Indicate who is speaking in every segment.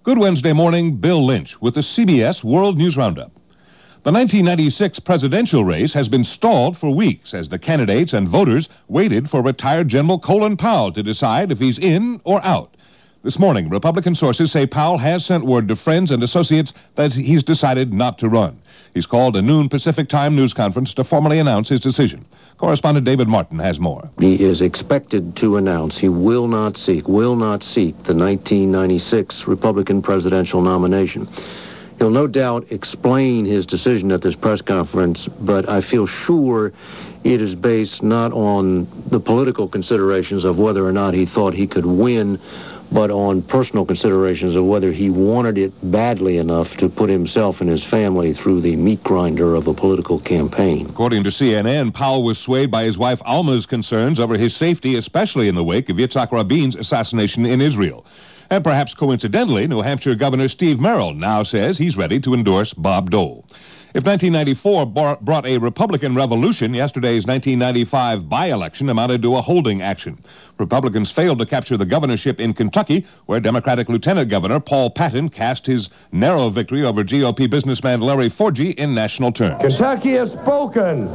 Speaker 1: Good Wednesday morning, Bill Lynch with the CBS World News Roundup. The 1996 presidential race has been stalled for weeks as the candidates and voters waited for retired General Colin Powell to decide if he's in or out. This morning, Republican sources say Powell has sent word to friends and associates that he's decided not to run. He's called a noon Pacific Time news conference to formally announce his decision. Correspondent David Martin has more.
Speaker 2: He is expected to announce he will not seek the 1996 Republican presidential nomination. He'll no doubt explain his decision at this press conference, but I feel sure it is based not on the political considerations of whether or not he thought he could win, but on personal considerations of whether he wanted it badly enough to put himself and his family through the meat grinder of a political campaign.
Speaker 1: According to CNN, Powell was swayed by his wife Alma's concerns over his safety, especially in the wake of Yitzhak Rabin's assassination in Israel. And perhaps coincidentally, New Hampshire Governor Steve Merrill now says he's ready to endorse Bob Dole. If 1994 brought a Republican revolution, yesterday's 1995 by-election amounted to a holding action. Republicans failed to capture the governorship in Kentucky, where Democratic Lieutenant Governor Paul Patton cast his narrow victory over GOP businessman Larry Forgy in national terms.
Speaker 3: Kentucky has spoken.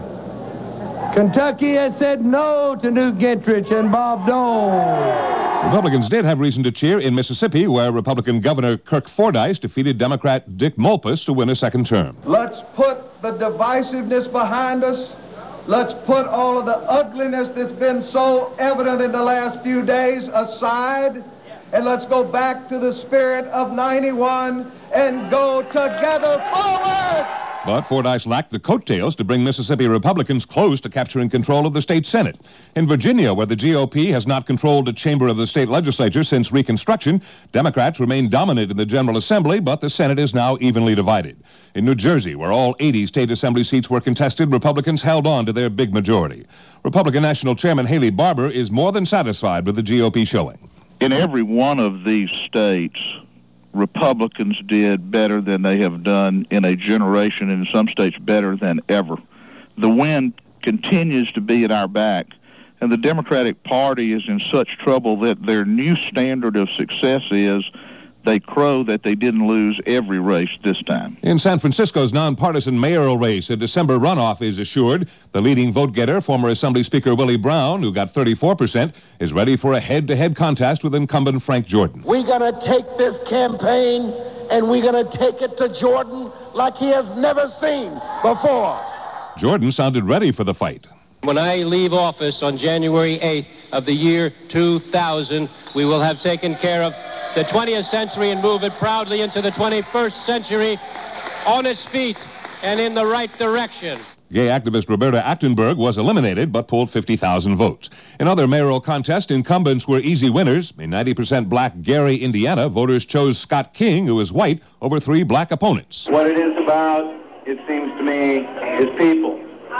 Speaker 3: Kentucky has said no to Newt Gingrich and Bob Dole.
Speaker 1: Republicans did have reason to cheer in Mississippi, where Republican Governor Kirk Fordyce defeated Democrat Dick Mulpus to win a second term.
Speaker 4: Let's put the divisiveness behind us. Let's put all of the ugliness that's been so evident in the last few days aside. And let's go back to the spirit of 91 and go together forward.
Speaker 1: But Fordyce lacked the coattails to bring Mississippi Republicans close to capturing control of the state Senate. In Virginia, where the GOP has not controlled a chamber of the state legislature since Reconstruction, Democrats remain dominant in the General Assembly, but the Senate is now evenly divided. In New Jersey, where all 80 state assembly seats were contested, Republicans held on to their big majority. Republican National Chairman Haley Barbour is more than satisfied with the GOP showing.
Speaker 5: In every one of these states, Republicans did better than they have done in a generation, and in some states better than ever. The wind continues to be at our back, and the Democratic Party is in such trouble that their new standard of success is they crow that they didn't lose every race this time.
Speaker 1: In San Francisco's nonpartisan mayoral race, a December runoff is assured. The leading vote-getter, former Assembly Speaker Willie Brown, who got 34%, is ready for a head-to-head contest with incumbent Frank Jordan.
Speaker 6: We're going to take this campaign and we're going to take it to Jordan like he has never seen before.
Speaker 1: Jordan sounded ready for the fight.
Speaker 7: When I leave office on January 8th of the year 2000, we will have taken care of the 20th century and move it proudly into the 21st century on its feet and in the right direction.
Speaker 1: Gay activist Roberta Achtenberg was eliminated but pulled 50,000 votes. In other mayoral contests, incumbents were easy winners. In 90% black Gary, Indiana, voters chose Scott King, who is white, over 3 black opponents.
Speaker 8: What it is about, it seems to me, is people.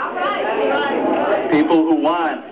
Speaker 8: People who want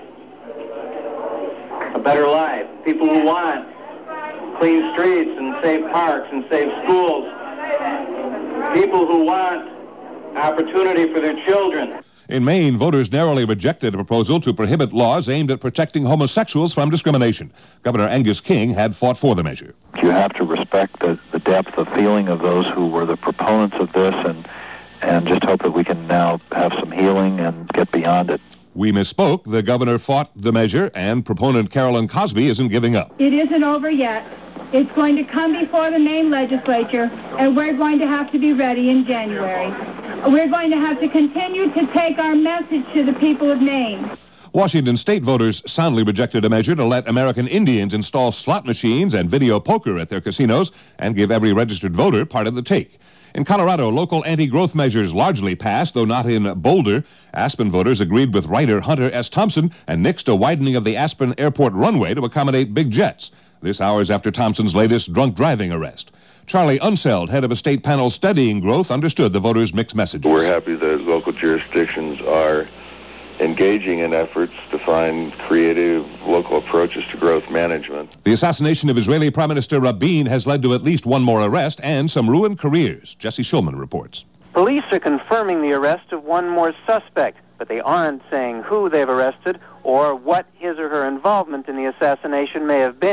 Speaker 8: a better life. People who want clean streets and safe parks and safe schools. People who want opportunity for their children.
Speaker 1: In Maine, voters narrowly rejected a proposal to prohibit laws aimed at protecting homosexuals from discrimination. Governor Angus King had fought for the measure.
Speaker 9: You have to respect the depth of feeling of those who were the proponents of this and just hope that we can now have some healing and get beyond it.
Speaker 1: We misspoke. The governor fought the measure, and proponent Carolyn Cosby isn't giving up.
Speaker 10: It isn't over yet. It's going to come before the Maine legislature, and we're going to have to be ready in January. We're going to have to continue to take our message to the people of Maine.
Speaker 1: Washington state voters soundly rejected a measure to let American Indians install slot machines and video poker at their casinos and give every registered voter part of the take. In Colorado, local anti-growth measures largely passed, though not in Boulder. Aspen voters agreed with writer Hunter S. Thompson and nixed a widening of the Aspen Airport runway to accommodate big jets. This hours after Thompson's latest drunk driving arrest. Charlie Unseld, head of a state panel studying growth, understood the voters' mixed message.
Speaker 11: We're happy that local jurisdictions are engaging in efforts to find creative local approaches to growth management.
Speaker 1: The assassination of Israeli Prime Minister Rabin has led to at least one more arrest and some ruined careers. Jesse Schulman reports.
Speaker 12: Police are confirming the arrest of one more suspect, but they aren't saying who they've arrested or what his or her involvement in the assassination may have been.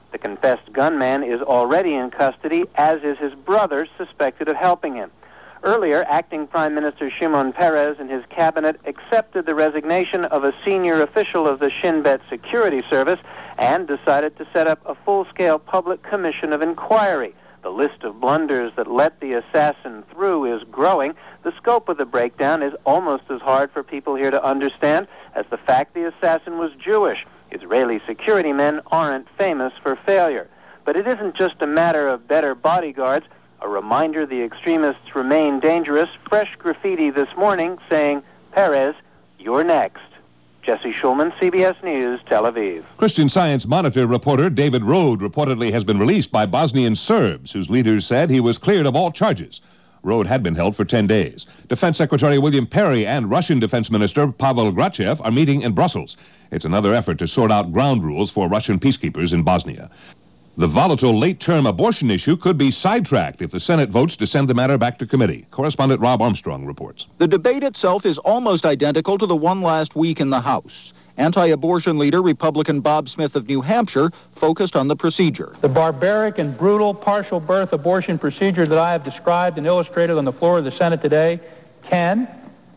Speaker 12: The confessed gunman is already in custody, as is his brother, suspected of helping him. Earlier, acting Prime Minister Shimon Peres and his cabinet accepted the resignation of a senior official of the Shin Bet Security Service and decided to set up a full-scale public commission of inquiry. The list of blunders that let the assassin through is growing. The scope of the breakdown is almost as hard for people here to understand as the fact the assassin was Jewish. Israeli security men aren't famous for failure. But it isn't just a matter of better bodyguards. A reminder the extremists remain dangerous. Fresh graffiti this morning saying, Peres, you're next. Jesse Schulman, CBS News, Tel Aviv.
Speaker 1: Christian Science Monitor reporter David Rode reportedly has been released by Bosnian Serbs, whose leaders said he was cleared of all charges. Rode had been held for 10 days. Defense Secretary William Perry and Russian Defense Minister Pavel Grachev are meeting in Brussels. It's another effort to sort out ground rules for Russian peacekeepers in Bosnia. The volatile late-term abortion issue could be sidetracked if the Senate votes to send the matter back to committee. Correspondent Rob Armstrong reports.
Speaker 13: The debate itself is almost identical to the one last week in the House. Anti-abortion leader Republican Bob Smith of New Hampshire focused on the procedure.
Speaker 14: The barbaric and brutal partial birth abortion procedure that I have described and illustrated on the floor of the Senate today can,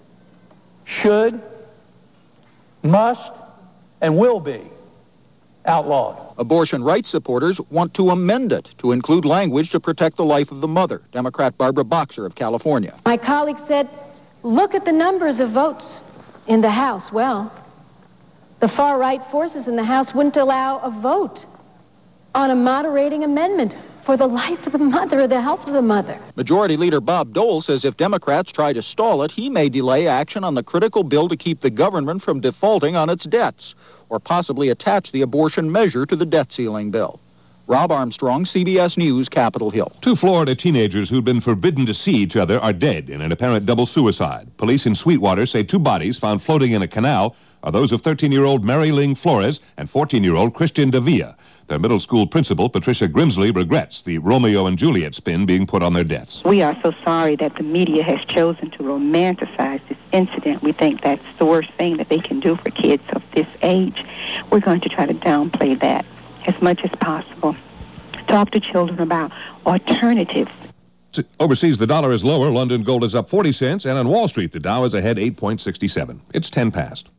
Speaker 14: should, must, and will be outlawed.
Speaker 13: Abortion rights supporters want to amend it to include language to protect the life of the mother. Democrat Barbara Boxer of California.
Speaker 15: My colleague said, look at the numbers of votes in the House. Well, the far-right forces in the House wouldn't allow a vote on a moderating amendment for the life of the mother or the health of the mother.
Speaker 13: Majority Leader Bob Dole says if Democrats try to stall it, he may delay action on the critical bill to keep the government from defaulting on its debts, or possibly attach the abortion measure to the debt ceiling bill. Rob Armstrong, CBS News, Capitol Hill.
Speaker 1: 2 Florida teenagers who'd been forbidden to see each other are dead in an apparent double suicide. Police in Sweetwater say 2 bodies found floating in a canal are those of 13-year-old Mary Ling Flores and 14-year-old Christian Davia. Their middle school principal, Patricia Grimsley, regrets the Romeo and Juliet spin being put on their deaths.
Speaker 16: We are so sorry that the media has chosen to romanticize this incident. We think that's the worst thing that they can do for kids of this age. We're going to try to downplay that as much as possible. Talk to children about alternatives.
Speaker 1: Overseas, the dollar is lower. London gold is up 40 cents, and on Wall Street, the Dow is ahead 8.67. It's 10 past.